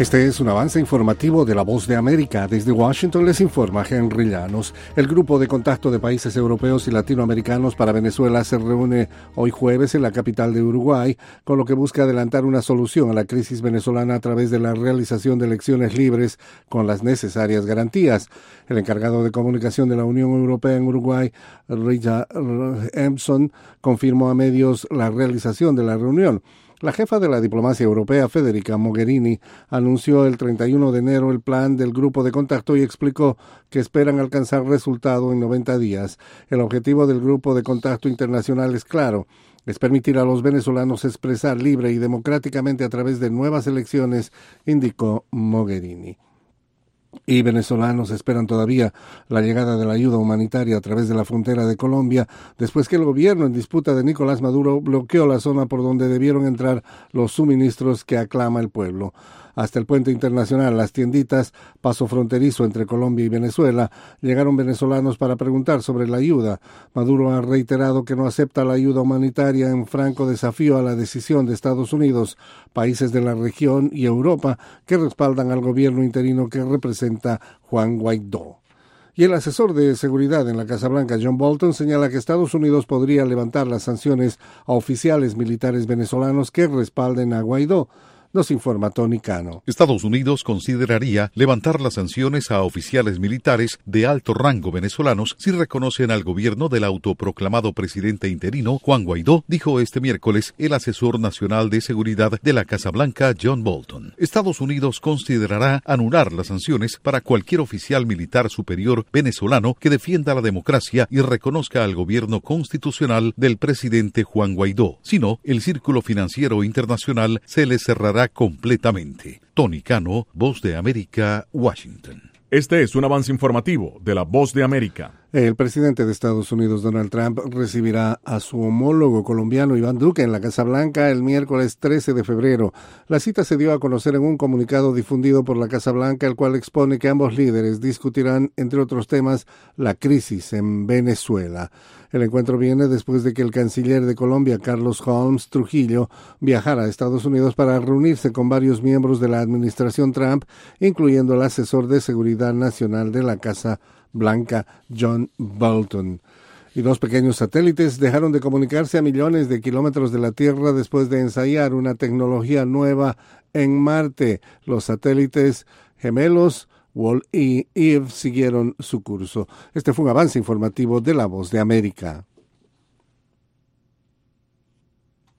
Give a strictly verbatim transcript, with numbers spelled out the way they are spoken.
Este es un avance informativo de La Voz de América. Desde Washington les informa Henry Llanos. El Grupo de Contacto de Países Europeos y Latinoamericanos para Venezuela se reúne hoy jueves en la capital de Uruguay, con lo que busca adelantar una solución a la crisis venezolana a través de la realización de elecciones libres con las necesarias garantías. El encargado de comunicación de la Unión Europea en Uruguay, Richard Empson, confirmó a medios la realización de la reunión. La jefa de la diplomacia europea, Federica Mogherini, anunció el treinta y uno de enero el plan del grupo de contacto y explicó que esperan alcanzar resultado en noventa días. El objetivo del grupo de contacto internacional es claro: es permitir a los venezolanos expresar libre y democráticamente a través de nuevas elecciones, indicó Mogherini. Y venezolanos esperan todavía la llegada de la ayuda humanitaria a través de la frontera de Colombia, después que el gobierno en disputa de Nicolás Maduro bloqueó la zona por donde debieron entrar los suministros que aclama el pueblo. Hasta el puente internacional Las Tienditas, paso fronterizo entre Colombia y Venezuela, llegaron venezolanos para preguntar sobre la ayuda. Maduro ha reiterado que no acepta la ayuda humanitaria, en franco desafío a la decisión de Estados Unidos, países de la región y Europa que respaldan al gobierno interino que representa Juan Guaidó. Y el asesor de seguridad en la Casa Blanca, John Bolton, señala que Estados Unidos podría levantar las sanciones a oficiales militares venezolanos que respalden a Guaidó. Nos informa Tony Cano. Estados Unidos consideraría levantar las sanciones a oficiales militares de alto rango venezolanos si reconocen al gobierno del autoproclamado presidente interino Juan Guaidó, dijo este miércoles el asesor nacional de seguridad de la Casa Blanca, John Bolton. Estados Unidos considerará anular las sanciones para cualquier oficial militar superior venezolano que defienda la democracia y reconozca al gobierno constitucional del presidente Juan Guaidó. Si no, el círculo financiero internacional se le cerrará completamente. Tony Cano, Voz de América, Washington. Este es un avance informativo de La Voz de América. El presidente de Estados Unidos, Donald Trump, recibirá a su homólogo colombiano, Iván Duque, en la Casa Blanca el miércoles trece de febrero. La cita se dio a conocer en un comunicado difundido por la Casa Blanca, el cual expone que ambos líderes discutirán, entre otros temas, la crisis en Venezuela. El encuentro viene después de que el canciller de Colombia, Carlos Holmes Trujillo, viajara a Estados Unidos para reunirse con varios miembros de la administración Trump, incluyendo el asesor de seguridad nacional de la Casa Blanca, John Bolton. Y dos pequeños satélites dejaron de comunicarse a millones de kilómetros de la Tierra después de ensayar una tecnología nueva en Marte. Los satélites gemelos Wall y Eve siguieron su curso. Este fue un avance informativo de La Voz de América.